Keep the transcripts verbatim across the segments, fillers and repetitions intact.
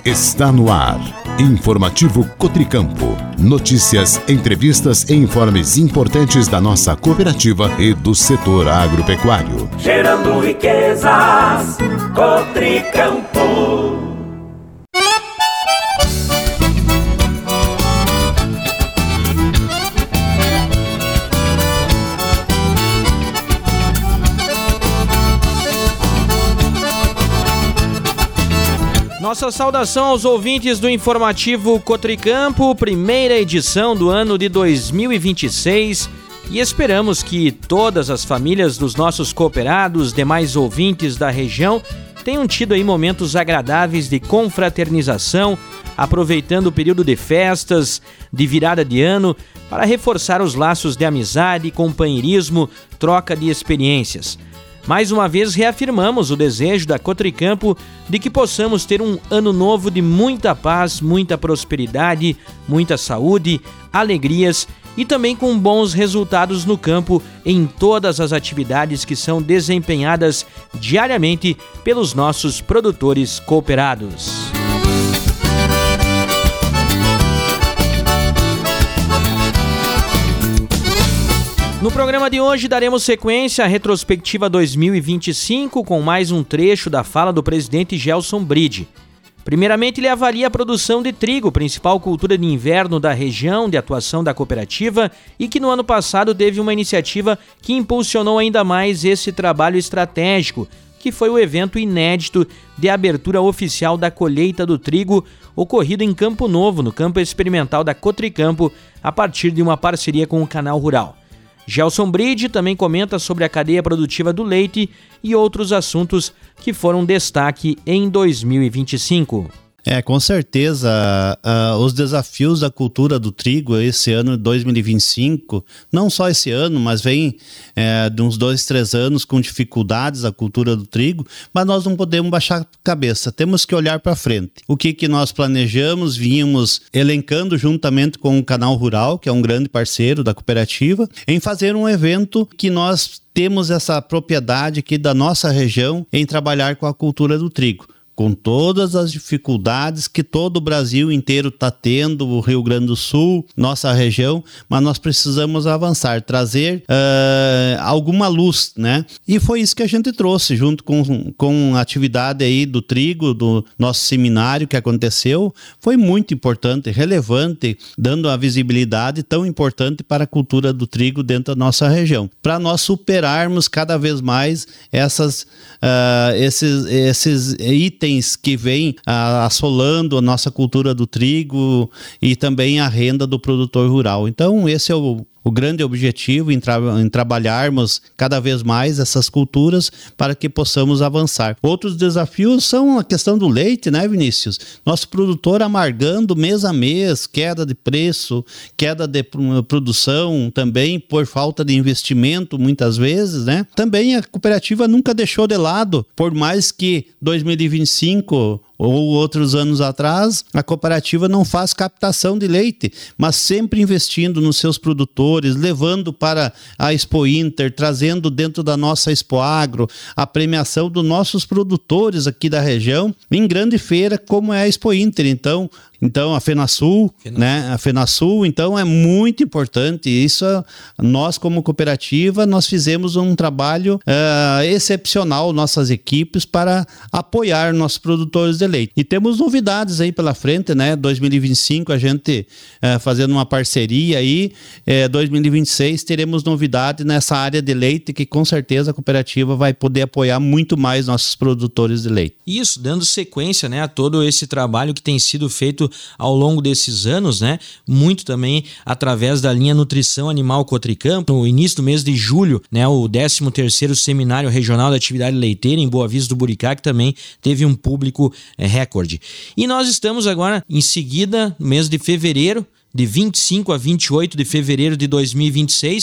Está no ar. Informativo Cotricampo. Notícias, entrevistas e informes importantes da nossa cooperativa e do setor agropecuário. Gerando riquezas, Cotricampo. Nossa saudação aos ouvintes do Informativo Cotricampo, primeira edição do ano de dois mil e vinte e seis, e esperamos que todas as famílias dos nossos cooperados, demais ouvintes da região, tenham tido aí momentos agradáveis de confraternização, aproveitando o período de festas, de virada de ano, para reforçar os laços de amizade, companheirismo, troca de experiências. Mais uma vez reafirmamos o desejo da Cotricampo de que possamos ter um ano novo de muita paz, muita prosperidade, muita saúde, alegrias e também com bons resultados no campo em todas as atividades que são desempenhadas diariamente pelos nossos produtores cooperados. No programa de hoje daremos sequência à retrospectiva dois mil e vinte e cinco com mais um trecho da fala do presidente Gelson Bride. Primeiramente, ele avalia a produção de trigo, principal cultura de inverno da região de atuação da cooperativa, e que no ano passado teve uma iniciativa que impulsionou ainda mais esse trabalho estratégico, que foi o evento inédito de abertura oficial da colheita do trigo, ocorrido em Campo Novo, no campo experimental da Cotricampo, a partir de uma parceria com o Canal Rural. Gelson Bride também comenta sobre a cadeia produtiva do leite e outros assuntos que foram destaque em dois mil e vinte e cinco. É, com certeza, uh, os desafios da cultura do trigo esse ano, dois mil e vinte e cinco, não só esse ano, mas vem é, de uns dois, três anos com dificuldades a cultura do trigo, mas nós não podemos baixar a cabeça, temos que olhar para frente. O que, que nós planejamos, vínhamos elencando juntamente com o Canal Rural, que é um grande parceiro da cooperativa, em fazer um evento que nós temos essa propriedade aqui da nossa região em trabalhar com a cultura do trigo. Com todas as dificuldades que todo o Brasil inteiro está tendo, o Rio Grande do Sul, nossa região, mas nós precisamos avançar, trazer uh, alguma luz, né? E foi isso que a gente trouxe, junto com, com a atividade aí do trigo, do nosso seminário que aconteceu, foi muito importante, relevante, dando a visibilidade tão importante para a cultura do trigo dentro da nossa região, para nós superarmos cada vez mais essas, uh, esses, esses itens que vem uh, assolando a nossa cultura do trigo e também a renda do produtor rural. Então esse é o O grande objetivo em, tra- em trabalharmos cada vez mais essas culturas para que possamos avançar. Outros desafios são a questão do leite, né, Vinícius? Nosso produtor amargando mês a mês, queda de preço, queda de produção também por falta de investimento muitas vezes, né? Também a cooperativa nunca deixou de lado, por mais que dois mil e vinte e cinco ou outros anos atrás, a cooperativa não faz captação de leite, mas sempre investindo nos seus produtores, levando para a Expo Inter, trazendo dentro da nossa Expo Agro a premiação dos nossos produtores aqui da região, em grande feira como é a Expo Inter. Então, Então, a FenaSul, Fena. né? A FenaSul, então, é muito importante. Isso, nós, como cooperativa, nós fizemos um trabalho uh, excepcional, nossas equipes, para apoiar nossos produtores de leite. E temos novidades aí pela frente, né? dois mil e vinte e cinco, a gente uh, fazendo uma parceria aí. Uh, dois mil e vinte e seis, teremos novidade nessa área de leite, que com certeza a cooperativa vai poder apoiar muito mais nossos produtores de leite. Isso, dando sequência, né, a todo esse trabalho que tem sido feito ao longo desses anos, né? Muito também através da linha Nutrição Animal Cotricampo. No início do mês de julho, né, o décimo terceiro Seminário Regional da Atividade Leiteira em Boa Vista do Buricá, que também teve um público é, recorde. E nós estamos agora, em seguida, no mês de fevereiro, de vinte e cinco a vinte e oito de fevereiro de dois mil e vinte e seis,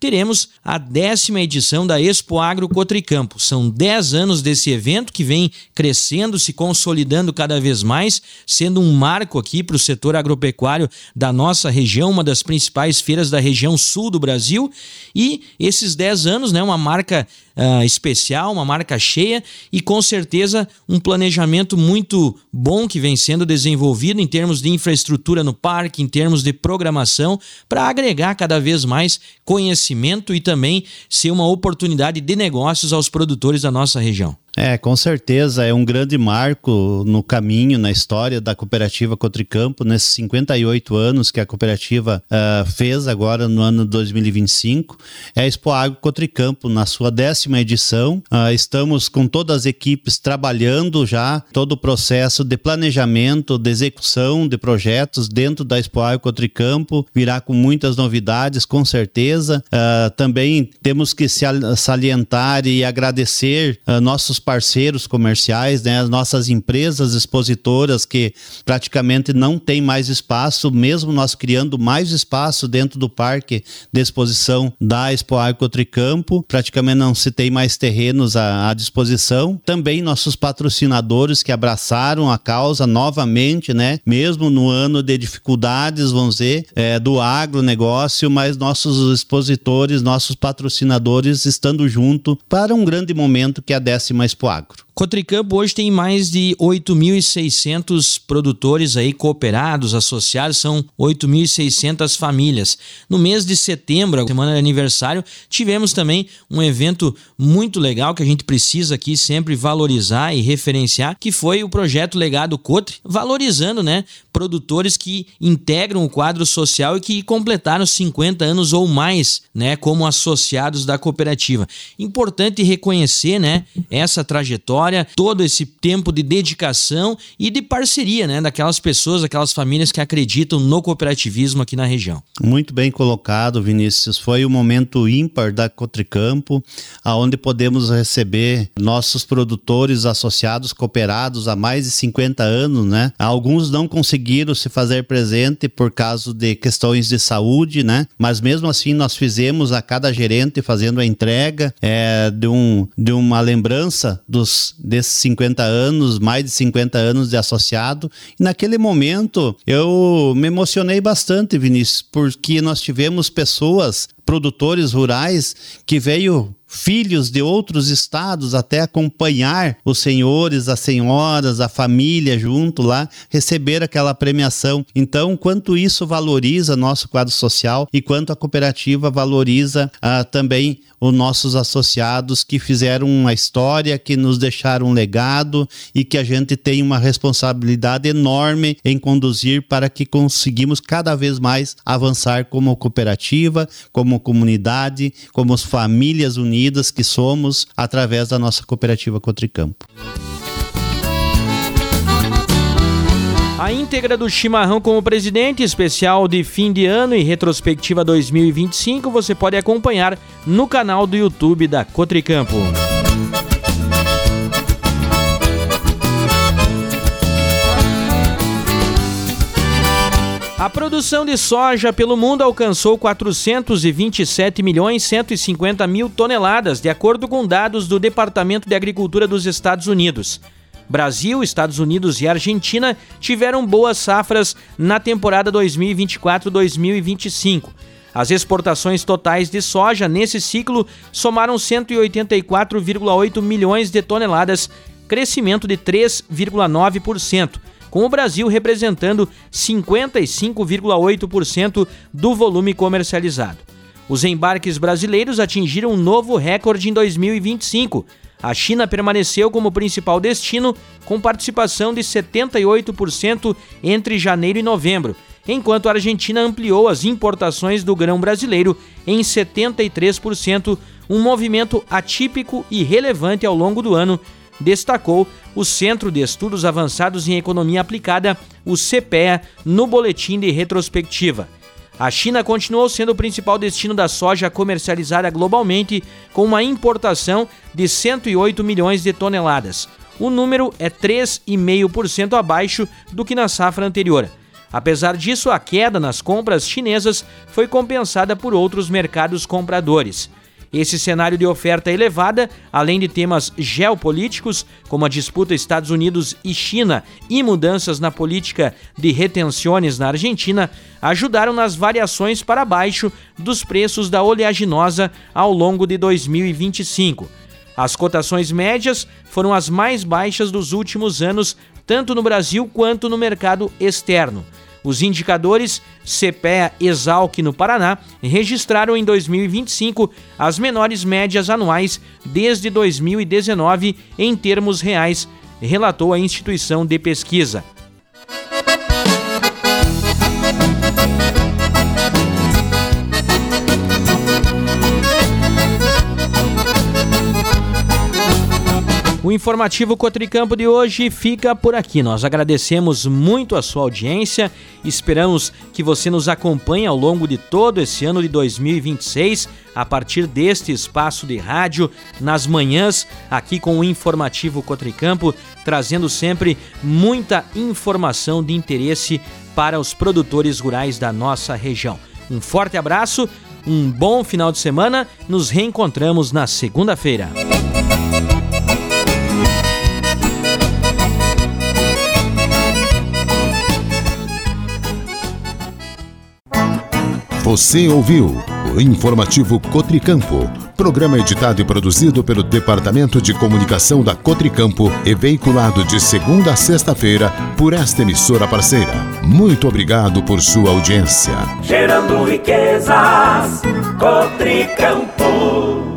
teremos a décima edição da Expo Agro Cotricampo. São dez anos desse evento que vem crescendo, se consolidando cada vez mais, sendo um marco aqui para o setor agropecuário da nossa região, uma das principais feiras da região sul do Brasil. E esses dez anos, né, uma marca uh, especial, uma marca cheia e com certeza um planejamento muito bom que vem sendo desenvolvido em termos de infraestrutura no parque, em termos de programação, para agregar cada vez mais conhecimento e também ser uma oportunidade de negócios aos produtores da nossa região. É, com certeza é um grande marco no caminho, na história da cooperativa Cotricampo, nesses cinquenta e oito anos que a cooperativa uh, fez agora no ano dois mil e vinte e cinco. É a Expo Agro Cotricampo, na sua décima edição. Uh, estamos com todas as equipes trabalhando já todo o processo de planejamento, de execução de projetos dentro da Expo Agro Cotricampo. Virá com muitas novidades, com certeza. Uh, também temos que salientar e agradecer uh, nossos parceiros comerciais, né, as nossas empresas expositoras que praticamente não tem mais espaço, mesmo nós criando mais espaço dentro do parque de exposição da Expo Agro Cotricampo, praticamente não se tem mais terrenos à, à disposição. Também nossos patrocinadores que abraçaram a causa novamente, né, mesmo no ano de dificuldades, vamos dizer, é, do agronegócio, mas nossos expositores, nossos patrocinadores estando junto para um grande momento que é a décima Expo Agro. Cotricampo hoje tem mais de oito mil e seiscentos produtores aí cooperados, associados, são oito mil e seiscentas famílias. No mês de setembro, semana de aniversário, tivemos também um evento muito legal que a gente precisa aqui sempre valorizar e referenciar, que foi o projeto Legado Cotri, valorizando, né, produtores que integram o quadro social e que completaram cinquenta anos ou mais, né, como associados da cooperativa. Importante reconhecer, né, essa trajetória, todo esse tempo de dedicação e de parceria, né, daquelas pessoas, daquelas famílias que acreditam no cooperativismo aqui na região. Muito bem colocado, Vinícius. Foi um momento ímpar da Cotricampo, onde podemos receber nossos produtores associados, cooperados há mais de cinquenta anos, né? Alguns não conseguiram se fazer presente por causa de questões de saúde, né? Mas mesmo assim nós fizemos a cada gerente fazendo a entrega é, de, um, de uma lembrança dos desses cinquenta anos, mais de cinquenta anos de associado. E naquele momento eu me emocionei bastante, Vinícius, porque nós tivemos pessoas, produtores rurais, que veio filhos de outros estados até acompanhar os senhores, as senhoras, a família junto lá, receber aquela premiação. Então, quanto isso valoriza nosso quadro social e quanto a cooperativa valoriza ah, também os nossos associados que fizeram uma história, que nos deixaram um legado e que a gente tem uma responsabilidade enorme em conduzir para que conseguimos cada vez mais avançar como cooperativa, como comunidade, como famílias unidas que somos através da nossa cooperativa Cotricampo. A íntegra do chimarrão com o presidente, especial de fim de ano e retrospectiva dois mil e vinte e cinco, você pode acompanhar no canal do YouTube da Cotricampo. A produção de soja pelo mundo alcançou quatrocentos e vinte e sete milhões cento e cinquenta mil toneladas, de acordo com dados do Departamento de Agricultura dos Estados Unidos. Brasil, Estados Unidos e Argentina tiveram boas safras na temporada dois mil e vinte e quatro dois mil e vinte e cinco. As exportações totais de soja nesse ciclo somaram cento e oitenta e quatro vírgula oito milhões de toneladas, crescimento de três vírgula nove por cento. Com o Brasil representando cinquenta e cinco vírgula oito por cento do volume comercializado. Os embarques brasileiros atingiram um novo recorde em dois mil e vinte e cinco. A China permaneceu como principal destino, com participação de setenta e oito por cento entre janeiro e novembro, enquanto a Argentina ampliou as importações do grão brasileiro em setenta e três por cento, um movimento atípico e relevante ao longo do ano, destacou o Centro de Estudos Avançados em Economia Aplicada, o C P E A, no boletim de retrospectiva. A China continuou sendo o principal destino da soja comercializada globalmente, com uma importação de cento e oito milhões de toneladas. O número é três vírgula cinco por cento abaixo do que na safra anterior. Apesar disso, a queda nas compras chinesas foi compensada por outros mercados compradores. Esse cenário de oferta elevada, além de temas geopolíticos, como a disputa Estados Unidos e China e mudanças na política de retenções na Argentina, ajudaram nas variações para baixo dos preços da oleaginosa ao longo de dois mil e vinte e cinco. As cotações médias foram as mais baixas dos últimos anos, tanto no Brasil quanto no mercado externo. Os indicadores C P E A Esalq no Paraná registraram em dois mil e vinte e cinco as menores médias anuais desde dois mil e dezenove em termos reais, relatou a instituição de pesquisa. O informativo Cotricampo de hoje fica por aqui. Nós agradecemos muito a sua audiência, esperamos que você nos acompanhe ao longo de todo esse ano de dois mil e vinte e seis, a partir deste espaço de rádio, nas manhãs, aqui com o informativo Cotricampo, trazendo sempre muita informação de interesse para os produtores rurais da nossa região. Um forte abraço, um bom final de semana, nos reencontramos na segunda-feira. Você ouviu o informativo Cotricampo, programa editado e produzido pelo Departamento de Comunicação da Cotricampo e veiculado de segunda a sexta-feira por esta emissora parceira. Muito obrigado por sua audiência. Gerando riquezas, Cotricampo.